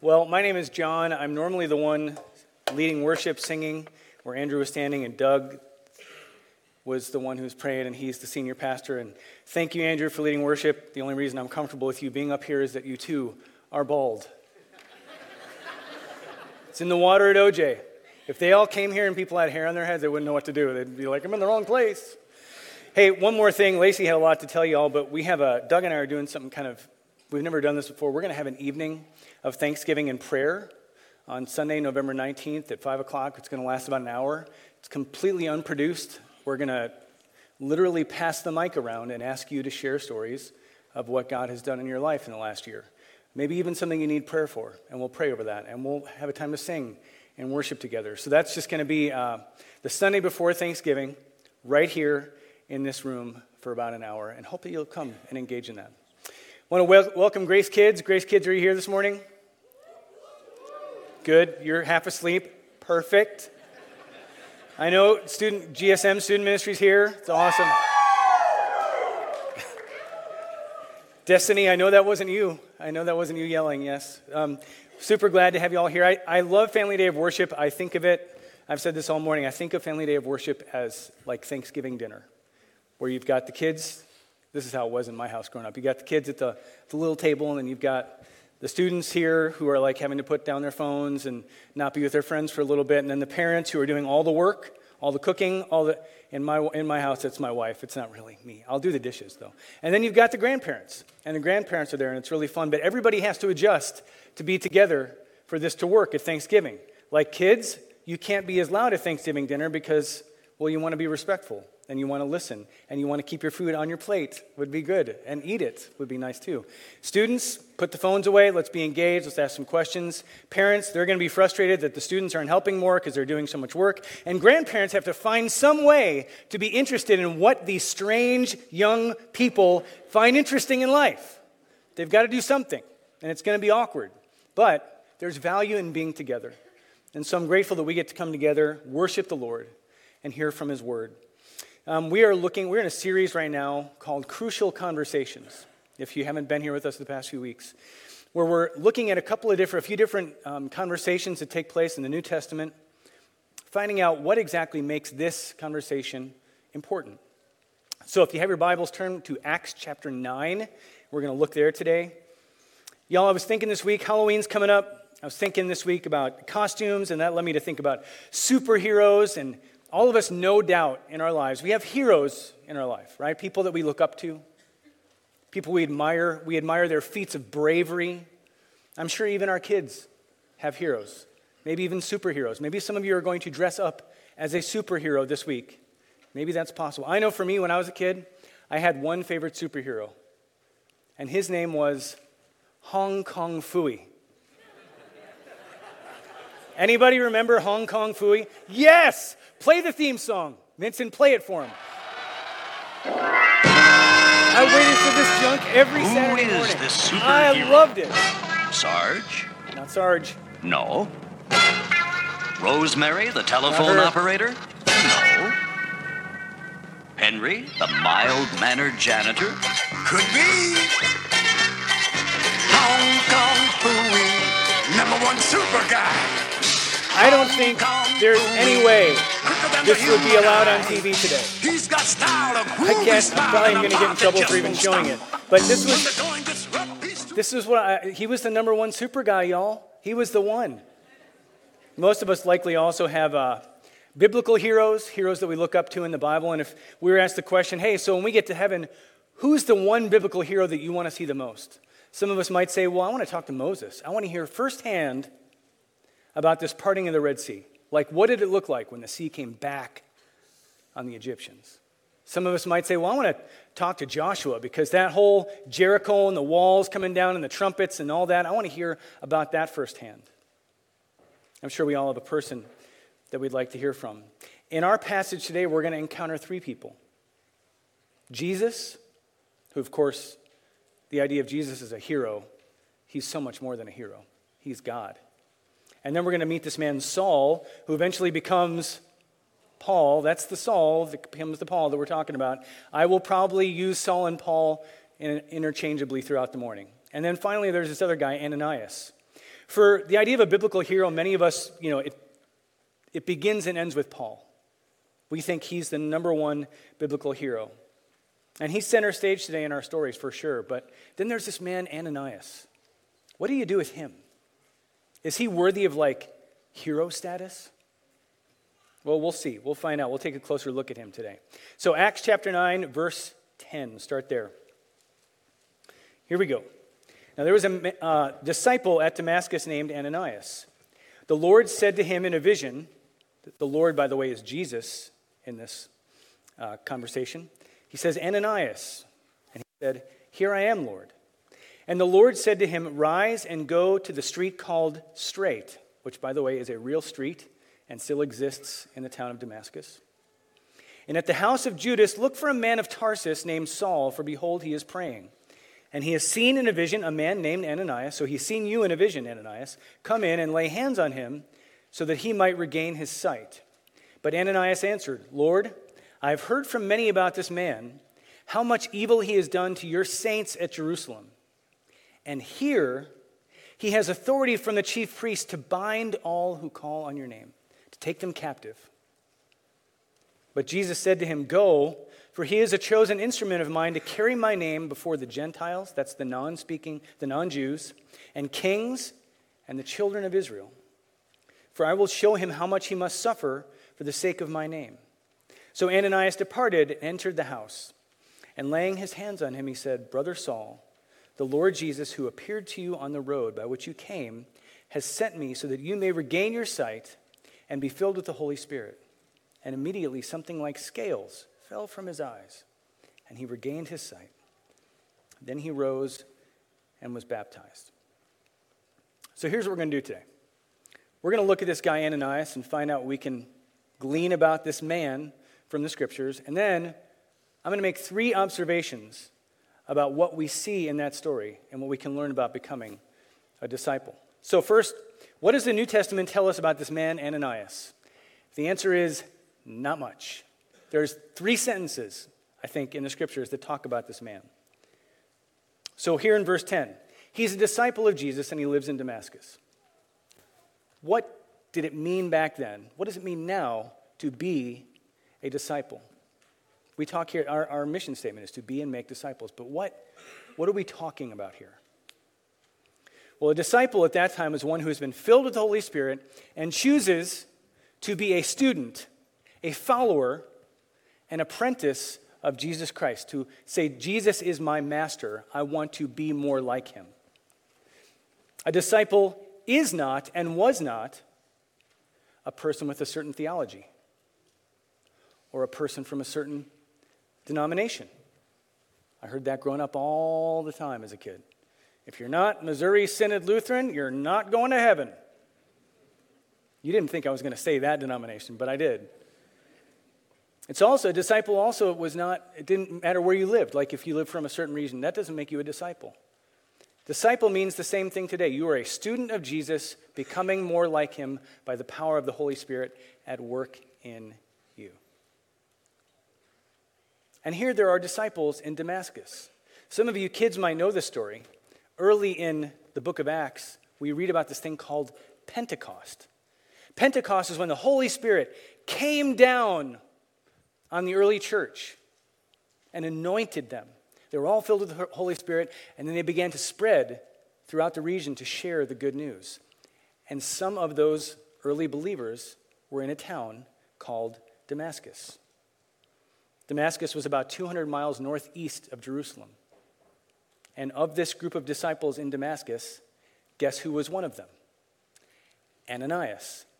Well, my name is John. I'm normally the one leading worship, singing, where Andrew was standing, and Doug was the one who was praying, and he's the senior pastor. And thank you, Andrew, for leading worship. The only reason I'm comfortable with you being up here is that you, too, are bald. It's in the water at OJ. If they all came here and people had hair on their heads, they wouldn't know what to do. They'd be like, I'm in the wrong place. Hey, one more thing. Lacey had a lot to tell you all, but Doug and I are doing something we've never done this before. We're going to have an evening of Thanksgiving and prayer on Sunday, November 19th at 5 o'clock. It's going to last about an hour. It's completely unproduced. We're going to literally pass the mic around and ask you to share stories of what God has done in your life in the last year. Maybe even something you need prayer for, and we'll pray over that, and we'll have a time to sing and worship together. So that's just going to be the Sunday before Thanksgiving, right here in this room for about an hour, and hopefully you'll come and engage in that. I want to welcome Grace Kids. Grace Kids, are you here this morning? Good. You're half asleep. Perfect. I know GSM Student Ministry's here. It's awesome. Destiny, I know that wasn't you. I know that wasn't you yelling, yes. Super glad to have you all here. I love Family Day of Worship. I think of it, I've said this all morning, I think of Family Day of Worship as like Thanksgiving dinner, where you've got the kids. This is how it was in my house growing up. You got the kids at the little table, and then you've got the students here who are like having to put down their phones and not be with their friends for a little bit, and then the parents who are doing all the work, all the cooking, in my house, it's my wife. It's not really me. I'll do the dishes, though. And then you've got the grandparents, and the grandparents are there, and it's really fun. But everybody has to adjust to be together for this to work at Thanksgiving. Like kids, you can't be as loud at Thanksgiving dinner because, well, you want to be respectful, and you want to listen, and you want to keep your food on your plate would be good, and eat it would be nice too. Students, put the phones away. Let's be engaged. Let's ask some questions. Parents, they're going to be frustrated that the students aren't helping more because they're doing so much work. And grandparents have to find some way to be interested in what these strange young people find interesting in life. They've got to do something, and it's going to be awkward. But there's value in being together. And so I'm grateful that we get to come together, worship the Lord, and hear from His Word. We're in a series right now called Crucial Conversations, if you haven't been here with us the past few weeks, where we're looking at a few different conversations that take place in the New Testament, finding out what exactly makes this conversation important. So if you have your Bibles, turn to Acts chapter 9. We're going to look there today. Y'all, I was thinking this week, Halloween's coming up. I was thinking this week about costumes, and that led me to think about superheroes. And all of us, no doubt, in our lives, we have heroes in our life, right? People that we look up to, people we admire. We admire their feats of bravery. I'm sure even our kids have heroes, maybe even superheroes. Maybe some of you are going to dress up as a superhero this week. Maybe that's possible. I know for me, when I was a kid, I had one favorite superhero, and his name was Hong Kong Phooey. Anybody remember Hong Kong Phooey? Yes! Play the theme song. Vincent, play it for him. I waited for this junk every Saturday morning. Who is this superhero? I loved it. Sarge? Not Sarge. No. Rosemary, the telephone operator? No. Henry, the mild-mannered janitor? Could be. Hong Kong Phooey, #1 super guy. I don't think there's any way this would be allowed on TV today. He's got style of I probably am going to get in trouble for even showing it. But he was the #1 super guy, y'all. He was the one. Most of us likely also have biblical heroes that we look up to in the Bible. And if we were asked the question, hey, so when we get to heaven, who's the one biblical hero that you want to see the most? Some of us might say, well, I want to talk to Moses. I want to hear firsthand about this parting of the Red Sea. Like, what did it look like when the sea came back on the Egyptians? Some of us might say, well, I want to talk to Joshua because that whole Jericho and the walls coming down and the trumpets and all that, I want to hear about that firsthand. I'm sure we all have a person that we'd like to hear from. In our passage today, we're going to encounter 3 people. Jesus, who, of course, the idea of Jesus as a hero, he's so much more than a hero. He's God. And then we're going to meet this man, Saul, who eventually becomes Paul. That's the Saul that becomes the Paul that we're talking about. I will probably use Saul and Paul interchangeably throughout the morning. And then finally, there's this other guy, Ananias, For the idea of a biblical hero, many of us, it begins and ends with Paul. We think he's the number one biblical hero. And he's center stage today in our stories for sure. But then there's this man, Ananias. What do you do with him? Is he worthy of hero status? Well, we'll see. We'll find out. We'll take a closer look at him today. So Acts chapter 9, verse 10. Start there. Here we go. Now there was a disciple at Damascus named Ananias. The Lord said to him in a vision, the Lord, by the way, is Jesus in this conversation. He says, Ananias. And he said, Here I am, Lord. And the Lord said to him, Rise and go to the street called Straight, which, by the way, is a real street and still exists in the town of Damascus. And at the house of Judas, look for a man of Tarsus named Saul, for behold, he is praying. And he has seen in a vision a man named Ananias. So he's seen you in a vision, Ananias. Come in and lay hands on him so that he might regain his sight. But Ananias answered, Lord, I have heard from many about this man, how much evil he has done to your saints at Jerusalem. And here he has authority from the chief priest to bind all who call on your name, to take them captive. But Jesus said to him, Go, for he is a chosen instrument of mine to carry my name before the Gentiles, that's the non-Jews, and kings and the children of Israel. For I will show him how much he must suffer for the sake of my name. So Ananias departed and entered the house. And laying his hands on him, he said, Brother Saul, the Lord Jesus, who appeared to you on the road by which you came, has sent me so that you may regain your sight and be filled with the Holy Spirit. And immediately something like scales fell from his eyes, and he regained his sight. Then he rose and was baptized. So here's what we're going to do today. We're going to look at this guy Ananias and find out what we can glean about this man from the scriptures. And then I'm going to make 3 observations about what we see in that story and what we can learn about becoming a disciple. So first, what does the New Testament tell us about this man Ananias? The answer is not much. There's 3 sentences, I think, in the scriptures that talk about this man. So here in verse 10, he's a disciple of Jesus and he lives in Damascus. What did it mean back then? What does it mean now to be a disciple? We talk here, our mission statement is to be and make disciples, but what are we talking about here? Well, a disciple at that time is one who has been filled with the Holy Spirit and chooses to be a student, a follower, an apprentice of Jesus Christ, to say, Jesus is my master. I want to be more like him. A disciple is not and was not a person with a certain theology or a person from a certain denomination. I heard that growing up all the time as a kid. If you're not Missouri Synod Lutheran, you're not going to heaven. You didn't think I was going to say that denomination, but I did. It's also, a disciple also was not, it didn't matter where you lived. Like if you lived from a certain region, that doesn't make you a disciple. Disciple means the same thing today. You are a student of Jesus, becoming more like him by the power of the Holy Spirit at work in you. And here there are disciples in Damascus. Some of you kids might know this story. Early in the book of Acts, we read about this thing called Pentecost. Pentecost is when the Holy Spirit came down on the early church and anointed them. They were all filled with the Holy Spirit, and then they began to spread throughout the region to share the good news. And some of those early believers were in a town called Damascus. Damascus was about 200 miles northeast of Jerusalem. And of this group of disciples in Damascus, guess who was one of them? Ananias.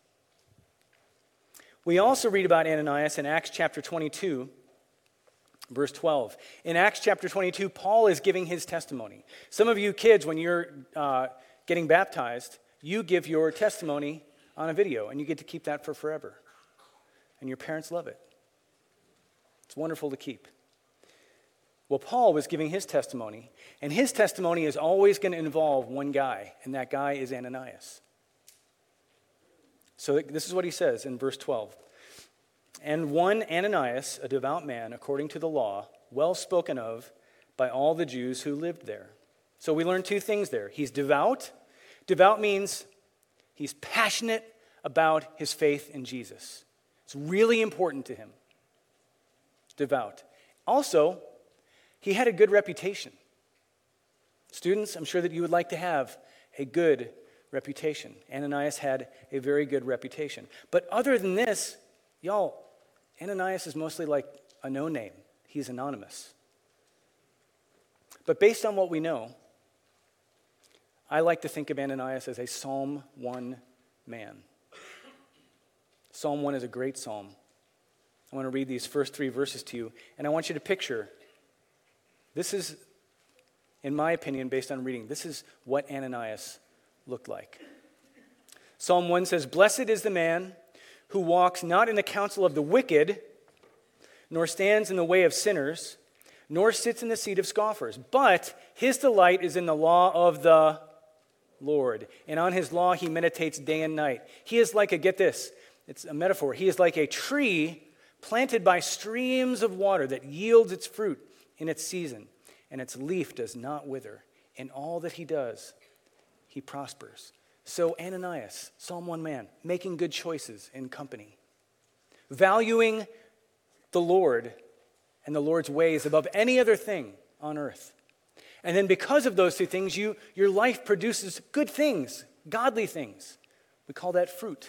We also read about Ananias in Acts chapter 22, verse 12. In Acts chapter 22, Paul is giving his testimony. Some of you kids, when you're getting baptized, you give your testimony on a video, and you get to keep that for forever. And your parents love it. It's wonderful to keep. Well, Paul was giving his testimony, and his testimony is always going to involve one guy, and that guy is Ananias. So this is what he says in verse 12. And one Ananias, a devout man, according to the law, well spoken of by all the Jews who lived there. So we learn 2 things there. He's devout. Devout means he's passionate about his faith in Jesus. It's really important to him. Devout. Also, he had a good reputation. Students, I'm sure that you would like to have a good reputation. Ananias had a very good reputation. But other than this, y'all, Ananias is mostly like a no-name. He's anonymous. But based on what we know, I like to think of Ananias as a Psalm 1 man. Psalm 1 is a great psalm. I want to read these first 3 verses to you, and I want you to picture, this is, in my opinion, based on reading, this is what Ananias looked like. Psalm 1 says, "Blessed is the man who walks not in the counsel of the wicked, nor stands in the way of sinners, nor sits in the seat of scoffers, but his delight is in the law of the Lord, and on his law he meditates day and night. He is like get this, it's a metaphor, he is like a tree planted by streams of water that yields its fruit in its season, and its leaf does not wither. In all that he does, he prospers." So Ananias, Psalm 1 man, making good choices in company, valuing the Lord and the Lord's ways above any other thing on earth. And then because of those 2 things, your life produces good things, godly things. We call that fruit.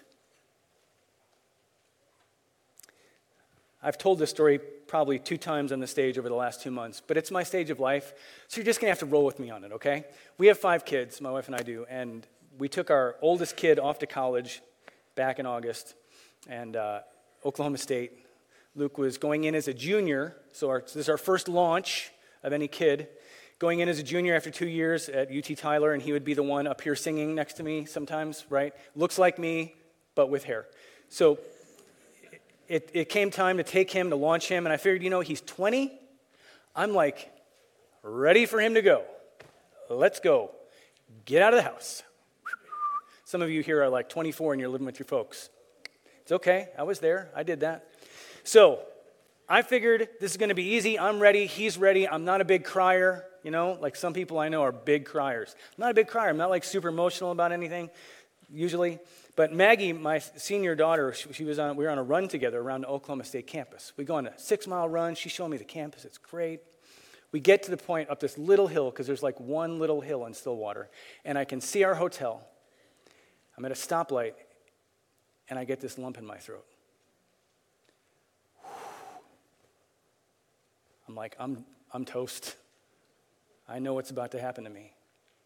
I've told this story probably 2 times on the stage over the last 2 months, but it's my stage of life, so you're just going to have to roll with me on it, okay? We have 5 kids, my wife and I do, and we took our oldest kid off to college back in August, and Oklahoma State. Luke was going in as a junior, so this is our first launch of any kid. Going in as a junior after 2 years at UT Tyler, and he would be the one up here singing next to me sometimes, right? Looks like me, but with hair. So it came time to take him, to launch him, and I figured, he's 20. I'm like, ready for him to go. Let's go. Get out of the house. Some of you here are like 24 and you're living with your folks. It's okay. I was there. I did that. So I figured this is going to be easy. I'm ready. He's ready. I'm not a big crier. Like some people I know are big criers. I'm not a big crier. I'm not like super emotional about anything, usually. But Maggie, my senior daughter, we were on a run together around the Oklahoma State campus. We go on a 6-mile run. She's showing me the campus. It's great. We get to the point up this little hill, because there's like one little hill in Stillwater, and I can see our hotel. I'm at a stoplight, and I get this lump in my throat. I'm like, I'm toast. I know what's about to happen to me.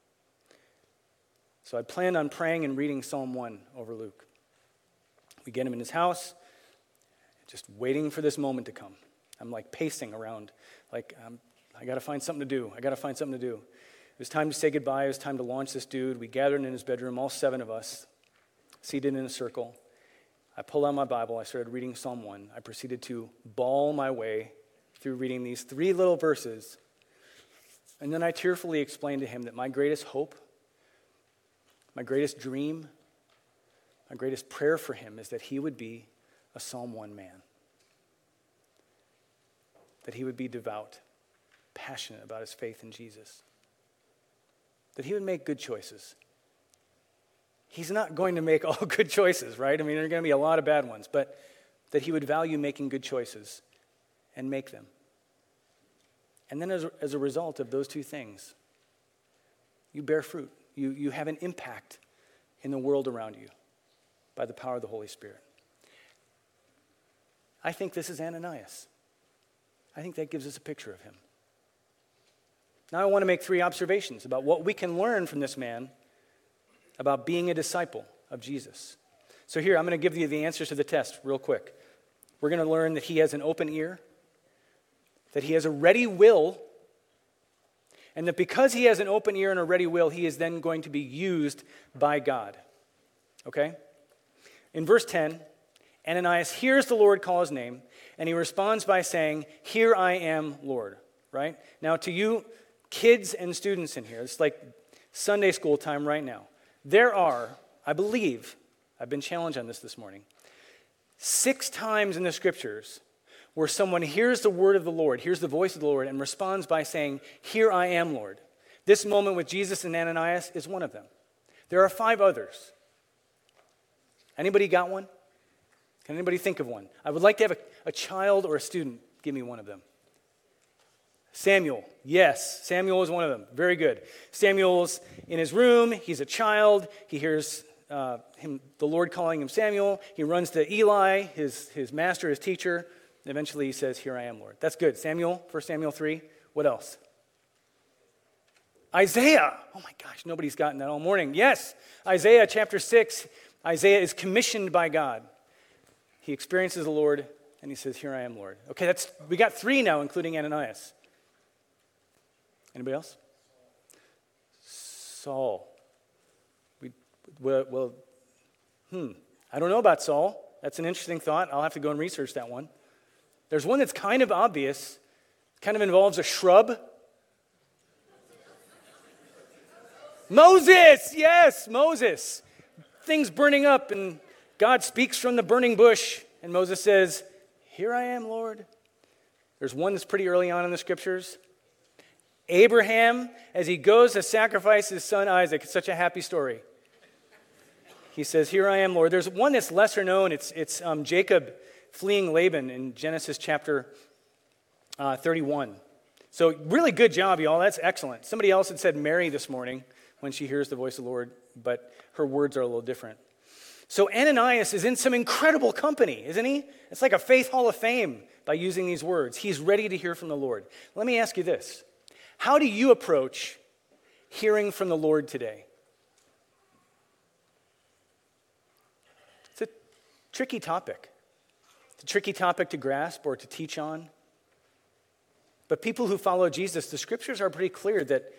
So I planned on praying and reading Psalm 1 over Luke. We get him in his house, just waiting for this moment to come. I'm like pacing around, like I got to find something to do. It was time to say goodbye. It was time to launch this dude. We gathered in his bedroom, all 7 of us, seated in a circle. I pulled out my Bible. I started reading Psalm 1. I proceeded to bawl my way through reading these 3 little verses. And then I tearfully explained to him that my greatest hope, my greatest dream, my greatest prayer for him is that he would be a Psalm 1 man. That he would be devout, passionate about his faith in Jesus. That he would make good choices. He's not going to make all good choices, right? I mean, there are going to be a lot of bad ones, but that he would value making good choices and make them. And then as a result of those 2 things, you bear fruit. You have an impact in the world around you by the power of the Holy Spirit. I think this is Ananias. I think that gives us a picture of him. Now I want to make 3 observations about what we can learn from this man about being a disciple of Jesus. So here, I'm going to give you the answers to the test real quick. We're going to learn that he has an open ear, that he has a ready will, and that because he has an open ear and a ready will, he is then going to be used by God. Okay? In verse 10, Ananias hears the Lord call his name, and he responds by saying, "Here I am, Lord." Right? Now to you kids and students in here, it's like Sunday school time right now. There are, I believe, I've been challenged on this morning, 6 times in the scriptures where someone hears the word of the Lord, hears the voice of the Lord, and responds by saying, "Here I am, Lord." This moment with Jesus and Ananias is one of them. There are 5 others. Anybody got one? Can anybody think of one? I would like to have a child or a student give me one of them. Samuel. Yes, Samuel is one of them. Very good. Samuel's in his room. He's a child. He hears the Lord calling him Samuel. He runs to Eli, his master, his teacher. And eventually he says, "Here I am, Lord." That's good. Samuel, 1 Samuel 3. What else? Isaiah. Oh my gosh, nobody's gotten that all morning. Yes, Isaiah chapter 6. Isaiah is commissioned by God. He experiences the Lord and he says, "Here I am, Lord." Okay, we got 3 now, including Ananias. Anybody else? Saul. I don't know about Saul. That's an interesting thought. I'll have to go and research that one. There's one that's kind of obvious, kind of involves a shrub. Moses, yes, Moses. Things burning up, and God speaks from the burning bush, and Moses says, "Here I am, Lord." There's one that's pretty early on in the scriptures. Abraham, as he goes to sacrifice his son Isaac, it's such a happy story. He says, "Here I am, Lord." There's one that's lesser known. It's Jacob fleeing Laban in Genesis chapter 31. So really good job, y'all. That's excellent. Somebody else had said Mary this morning when she hears the voice of the Lord, but her words are a little different. So Ananias is in some incredible company, isn't he? It's like a faith hall of fame by using these words. He's ready to hear from the Lord. Let me ask you this. How do you approach hearing from the Lord today? It's a tricky topic. It's a tricky topic to grasp or to teach on. But people who follow Jesus, the scriptures are pretty clear that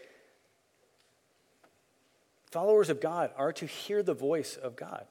followers of God are to hear the voice of God.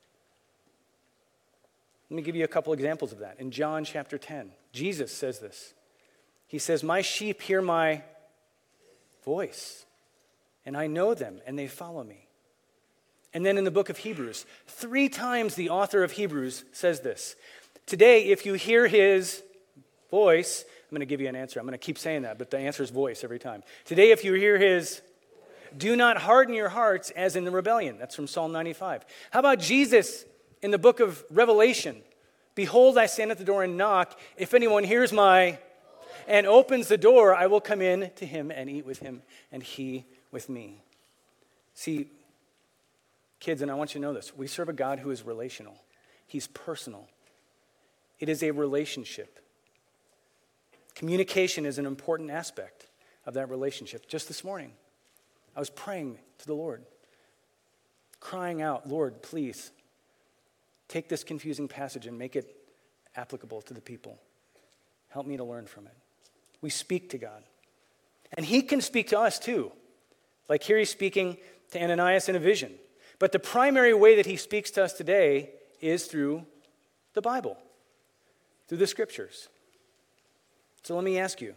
Let me give you a couple examples of that. In John chapter 10, Jesus says this. He says, "My sheep hear my voice, and I know them, and they follow me." And then in the book of Hebrews, 3 times the author of Hebrews says this. Today, if you hear his voice, I'm going to give you an answer. I'm going to keep saying that, but the answer is voice every time. Today, if you hear his, do not harden your hearts as in the rebellion. That's from Psalm 95. How about Jesus in the book of Revelation? "Behold, I stand at the door and knock. If anyone hears my and opens the door, I will come in to him and eat with him and he with me." See, kids, and I want you to know this, we serve a God who is relational. He's personal. It is a relationship. Communication is an important aspect of that relationship. Just this morning, I was praying to the Lord, crying out, "Lord, please take this confusing passage and make it applicable to the people. Help me to learn from it." We speak to God. And he can speak to us too. Like here he's speaking to Ananias in a vision. But the primary way that he speaks to us today is through the Bible, through the scriptures. So let me ask you,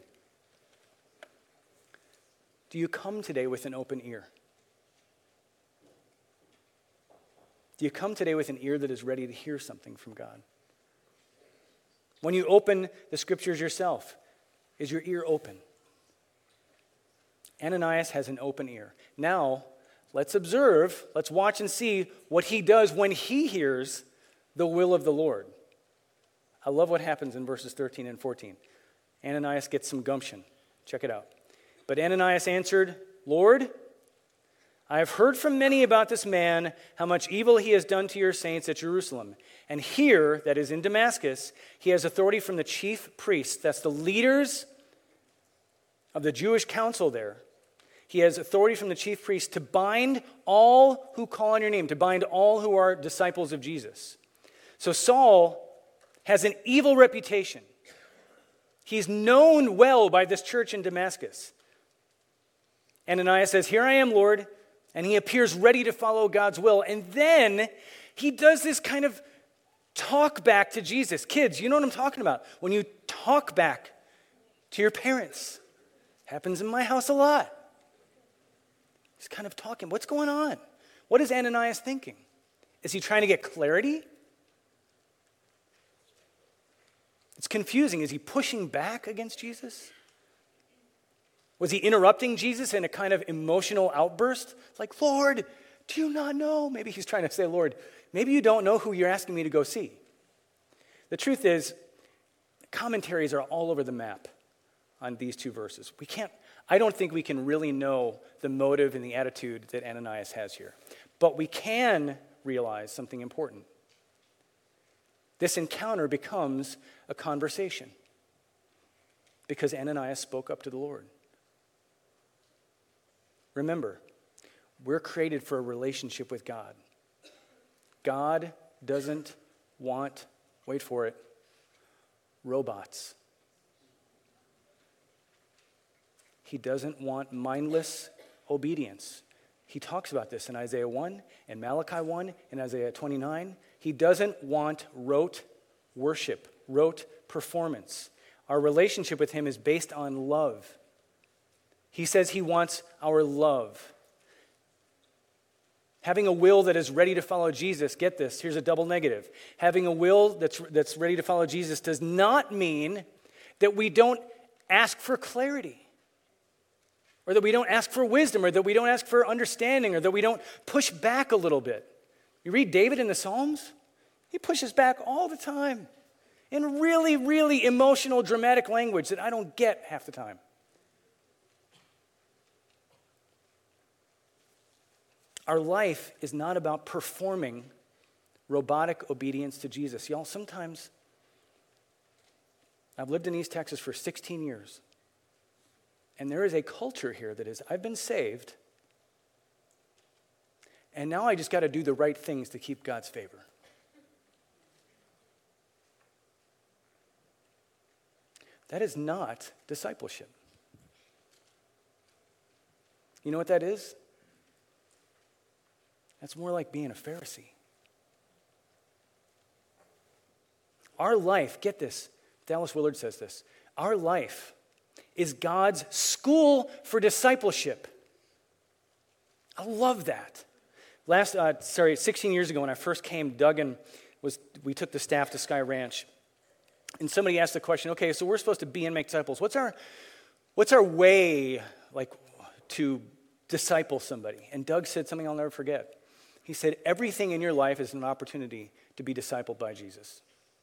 do you come today with an open ear? Do you come today with an ear that is ready to hear something from God? When you open the scriptures yourself, is your ear open? Ananias has an open ear. Now, let's observe, let's watch and see what he does when he hears the will of the Lord. I love what happens in verses 13 and 14. Ananias gets some gumption. Check it out. "But Ananias answered, 'Lord, I have heard from many about this man, how much evil he has done to your saints at Jerusalem. And here, that is in Damascus, he has authority from the chief priests,'" that's the leaders of the Jewish council there. "He has authority from the chief priests to bind all who call on your name," to bind all who are disciples of Jesus. So Saul has an evil reputation. He's known well by this church in Damascus. Ananias says, "Here I am, Lord," and he appears ready to follow God's will. And then he does this kind of talk back to Jesus. Kids, you know what I'm talking about. When you talk back to your parents. Happens in my house a lot. He's kind of talking. What's going on? What is Ananias thinking? Is he trying to get clarity? It's confusing. Is he pushing back against Jesus? Was he interrupting Jesus in a kind of emotional outburst? Like, "Lord, Do you not know? Maybe he's trying to say, Lord, maybe you don't know who you're asking me to go see. The truth is, commentaries are all over the map on these two verses. I don't think we can really know the motive and the attitude that Ananias has here. But we can realize something important. This encounter becomes a conversation because Ananias spoke up to the Lord. Remember, we're created for a relationship with God. God doesn't want, wait for it, robots. He doesn't want mindless obedience. He talks about this in Isaiah 1, and Malachi 1, and Isaiah 29. He doesn't want rote worship, rote performance. Our relationship with him is based on love. He says he wants our love. Having a will that is ready to follow Jesus, get this, here's a double negative. Having a will that's ready to follow Jesus does not mean that we don't ask for clarity, or that we don't ask for wisdom, or that we don't ask for understanding, or that we don't push back a little bit. You read David in the Psalms, he pushes back all the time in really, really emotional, dramatic language that I don't get half the time. Our life is not about performing robotic obedience to Jesus. Y'all, sometimes, I've lived in East Texas for 16 years, and there is a culture here that is, I've been saved, and now I just got to do the right things to keep God's favor. That is not discipleship. You know what that is? That's more like being a Pharisee. Our life, get this, Dallas Willard says this, our life is God's school for discipleship. I love that. 16 years ago when I first came, we took the staff to Sky Ranch, and somebody asked the question, okay, so we're supposed to be and make disciples. What's our way, like, to disciple somebody? And Doug said something I'll never forget. He said, everything in your life is an opportunity to be discipled by Jesus.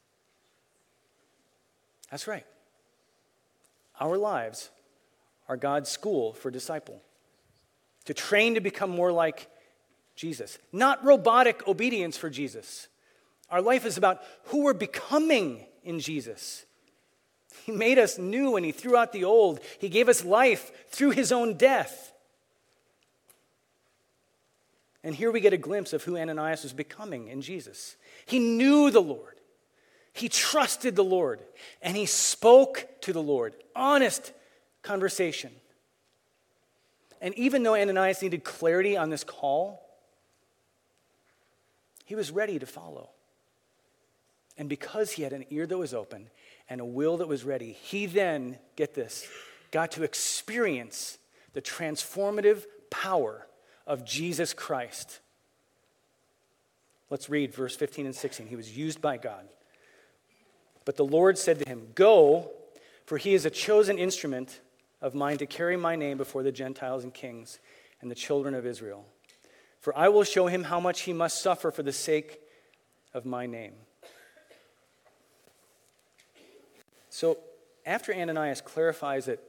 That's right. Our lives are God's school for disciple, to train to become more like Jesus, not robotic obedience for Jesus. Our life is about who we're becoming in Jesus. He made us new and he threw out the old. He gave us life through his own death. And here we get a glimpse of who Ananias was becoming in Jesus. He knew the Lord. He trusted the Lord. And he spoke to the Lord. Honest conversation. And even though Ananias needed clarity on this call, he was ready to follow. And because he had an ear that was open and a will that was ready, he then, get this, got to experience the transformative power of Jesus Christ. Let's read verse 15 and 16. He was used by God. But the Lord said to him, "Go, for he is a chosen instrument of mine to carry my name before the Gentiles and kings and the children of Israel. For I will show him how much he must suffer for the sake of my name." So after Ananias clarifies that,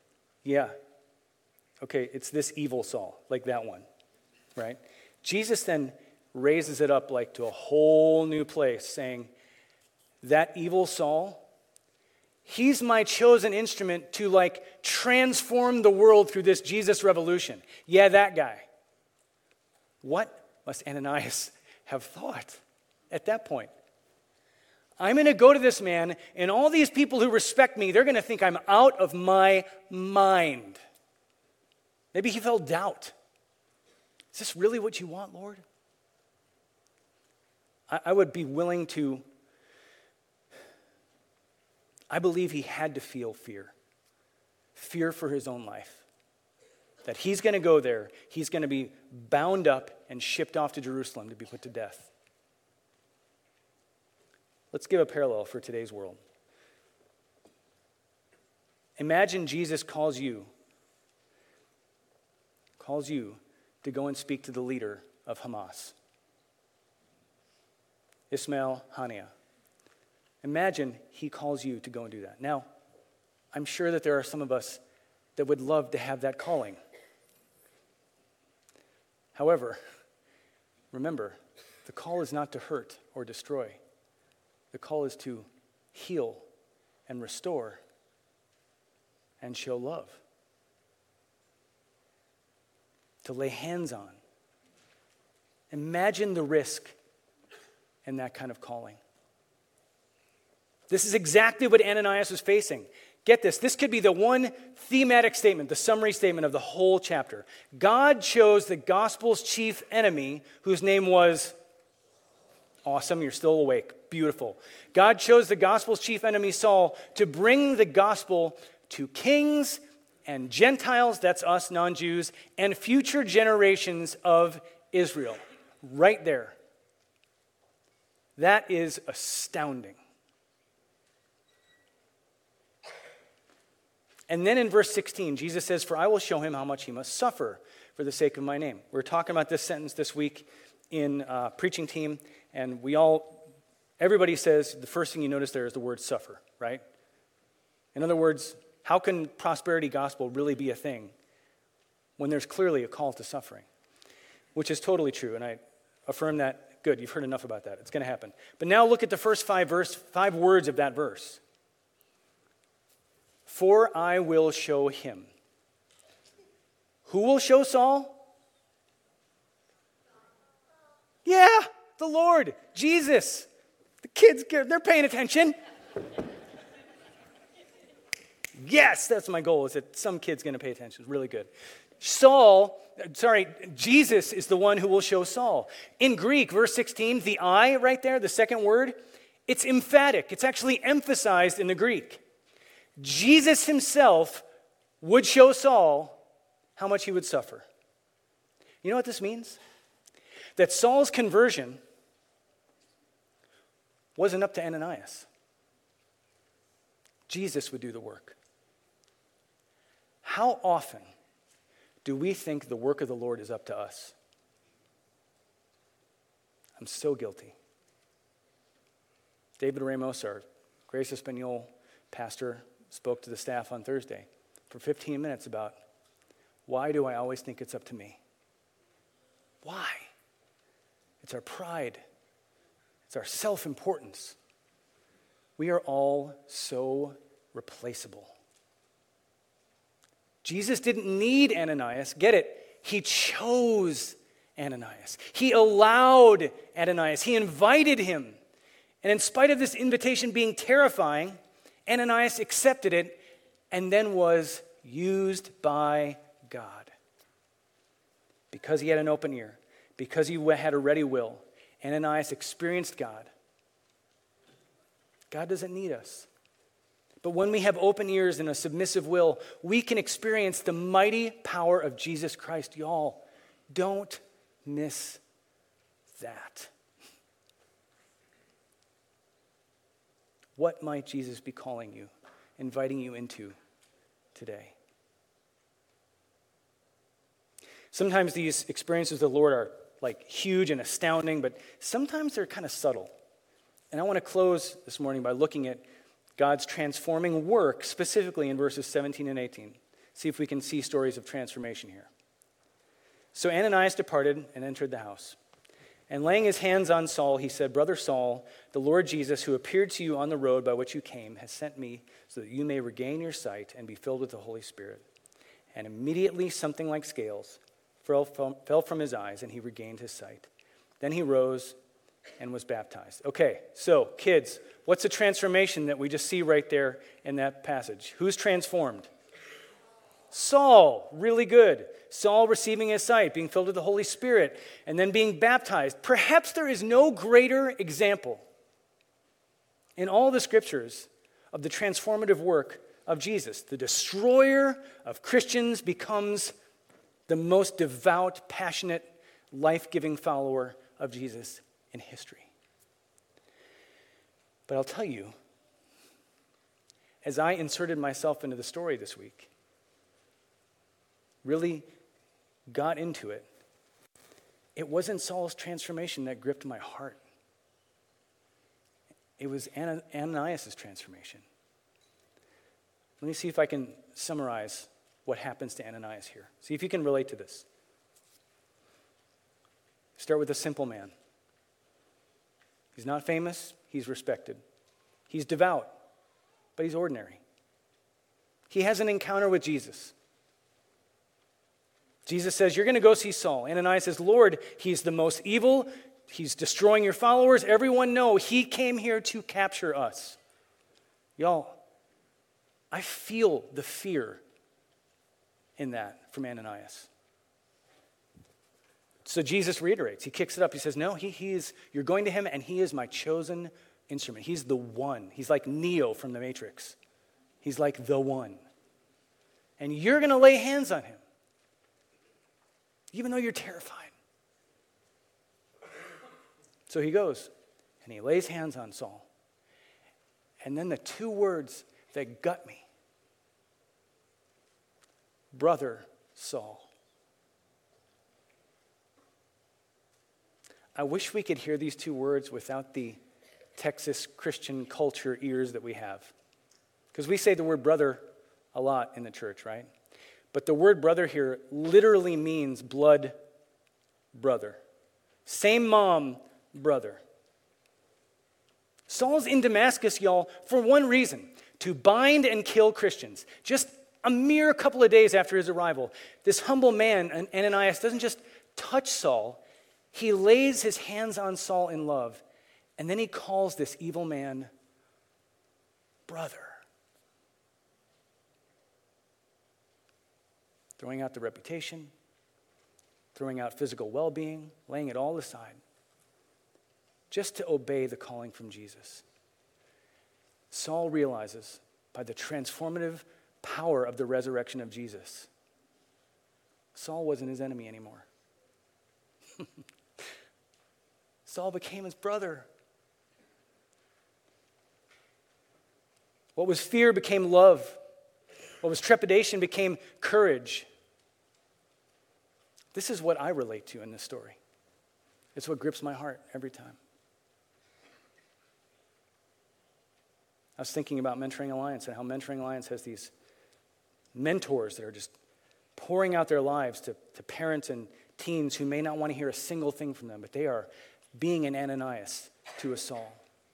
it's this evil Saul, like that one, right? Jesus then raises it up like to a whole new place, saying, that evil Saul, he's my chosen instrument to like transform the world through this Jesus revolution. Yeah, that guy. What must Ananias have thought at that point? I'm going to go to this man, and all these people who respect me, they're going to think I'm out of my mind. Maybe he felt doubt. Is this really what you want, Lord? I would be willing to, I believe he had to feel fear. Fear for his own life. That he's going to go there, he's going to be bound up and shipped off to Jerusalem to be put to death. Let's give a parallel for today's world. Imagine Jesus calls you to go and speak to the leader of Hamas. Ismail Haniyeh. Imagine he calls you to go and do that. Now, I'm sure that there are some of us that would love to have that calling. However, remember, the call is not to hurt or destroy. The call is to heal and restore and show love. To lay hands on. Imagine the risk in that kind of calling. This is exactly what Ananias was facing. Get this, this could be the one thematic statement, the summary statement of the whole chapter. God chose the gospel's chief enemy, whose name was, awesome, you're still awake, beautiful. God chose the gospel's chief enemy, Saul, to bring the gospel to kings and Gentiles, that's us, non-Jews, and future generations of Israel. Right there. That is astounding. And then in verse 16, Jesus says, "For I will show him how much he must suffer for the sake of my name." We were talking about this sentence this week in preaching team, and everybody says the first thing you notice there is the word suffer, right? In other words, how can prosperity gospel really be a thing when there's clearly a call to suffering? Which is totally true, and I affirm that. Good, you've heard enough about that. It's going to happen. But now look at the first five words of that verse. For I will show him. Who will show Saul? Yeah, the Lord, Jesus. The kids, they're paying attention. Yes, that's my goal, is that some kid's going to pay attention. It's really good. Jesus is the one who will show Saul. In Greek, verse 16, the I right there, the second word, it's emphatic. It's actually emphasized in the Greek. Jesus himself would show Saul how much he would suffer. You know what this means? That Saul's conversion wasn't up to Ananias. Jesus would do the work. How often do we think the work of the Lord is up to us? I'm so guilty. David Ramos, our Grace Espanol pastor, spoke to the staff on Thursday for 15 minutes about why do I always think it's up to me? Why? It's our pride. It's our self-importance. We are all so replaceable. Jesus didn't need Ananias. Get it? He chose Ananias. He allowed Ananias. He invited him. And in spite of this invitation being terrifying, Ananias accepted it and then was used by God. Because he had an open ear, because he had a ready will, Ananias experienced God. God doesn't need us. But when we have open ears and a submissive will, we can experience the mighty power of Jesus Christ. Y'all, don't miss that. What might Jesus be calling you, inviting you into today? Sometimes these experiences of the Lord are like huge and astounding, but sometimes they're kind of subtle. And I want to close this morning by looking at God's transforming work, specifically in verses 17 and 18. See if we can see stories of transformation here. So Ananias departed and entered the house. And laying his hands on Saul, he said, "Brother Saul, the Lord Jesus, who appeared to you on the road by which you came, has sent me so that you may regain your sight and be filled with the Holy Spirit." And immediately something like scales fell from his eyes, and he regained his sight. Then he rose and was baptized. Okay, so kids, what's the transformation that we just see right there in that passage? Who's transformed? Saul, really good. Saul receiving his sight, being filled with the Holy Spirit, and then being baptized. Perhaps there is no greater example in all the scriptures of the transformative work of Jesus. The destroyer of Christians becomes the most devout, passionate, life-giving follower of Jesus in history. But I'll tell you, as I inserted myself into the story this week, really got into it, it wasn't Saul's transformation that gripped my heart. It was Ananias' transformation. Let me see if I can summarize what happens to Ananias here. See if you can relate to this. Start with a simple man. He's not famous, he's respected. He's devout, but he's ordinary. He has an encounter with Jesus. Jesus says, you're going to go see Saul. Ananias says, Lord, he's the most evil. He's destroying your followers. Everyone know he came here to capture us. Y'all, I feel the fear in that from Ananias. So Jesus reiterates. He kicks it up. He says, no, you're going to him, and he is my chosen instrument. He's the one. He's like Neo from the Matrix. He's like the one. And you're going to lay hands on him, even though you're terrified. So he goes, and he lays hands on Saul. And then the two words that gut me. Brother Saul. I wish we could hear these two words without the Texas Christian culture ears that we have. Because we say the word brother a lot in the church, right? But the word brother here literally means blood brother. Same mom, brother. Saul's in Damascus, y'all, for one reason, to bind and kill Christians. Just a mere couple of days after his arrival, this humble man, Ananias, doesn't just touch Saul, he lays his hands on Saul in love, and then he calls this evil man brother. Throwing out the reputation, throwing out physical well-being, laying it all aside, just to obey the calling from Jesus. Saul realizes by the transformative power of the resurrection of Jesus, Saul wasn't his enemy anymore. Saul became his brother. What was fear became love. What was trepidation became courage. This is what I relate to in this story. It's what grips my heart every time. I was thinking about Mentoring Alliance and how Mentoring Alliance has these mentors that are just pouring out their lives to parents and teens who may not want to hear a single thing from them, but they are being an Ananias to a Saul.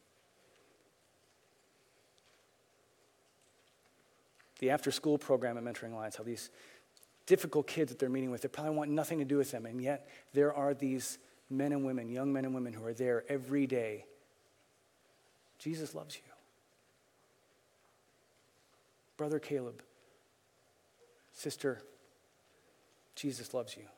The after-school program at Mentoring Alliance, how these difficult kids that they're meeting with, they probably want nothing to do with them, and yet there are these men and women, young men and women who are there every day. Jesus loves you. Brother Caleb, sister, Jesus loves you.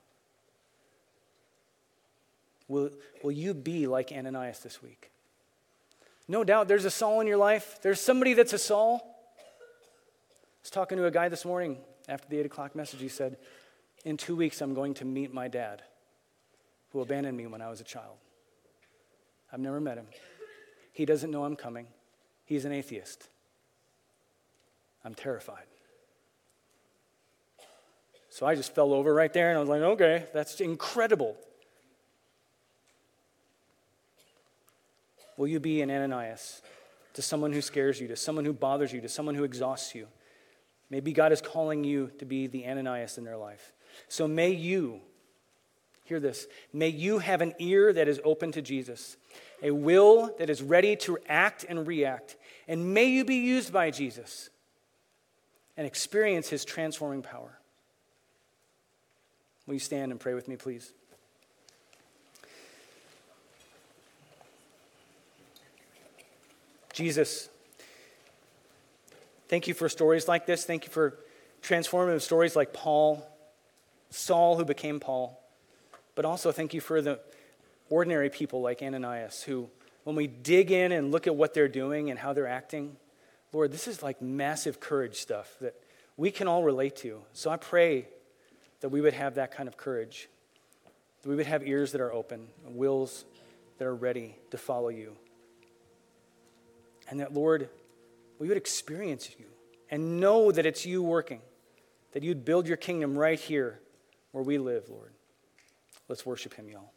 Will you be like Ananias this week? No doubt there's a Saul in your life. There's somebody that's a Saul. I was talking to a guy this morning after the 8 o'clock message. He said, in 2 weeks I'm going to meet my dad who abandoned me when I was a child. I've never met him. He doesn't know I'm coming. He's an atheist. I'm terrified. So I just fell over right there and I was like, okay, that's incredible. Will you be an Ananias to someone who scares you, to someone who bothers you, to someone who exhausts you? Maybe God is calling you to be the Ananias in their life. So may you, hear this, may you have an ear that is open to Jesus, a will that is ready to act and react, and may you be used by Jesus and experience his transforming power. Will you stand and pray with me, please? Jesus, thank you for stories like this. Thank you for transformative stories like Paul, Saul who became Paul. But also thank you for the ordinary people like Ananias who, when we dig in and look at what they're doing and how they're acting, Lord, this is like massive courage stuff that we can all relate to. So I pray that we would have that kind of courage, that we would have ears that are open, wills that are ready to follow you. And that, Lord, we would experience you and know that it's you working, that you'd build your kingdom right here where we live, Lord. Let's worship him, y'all.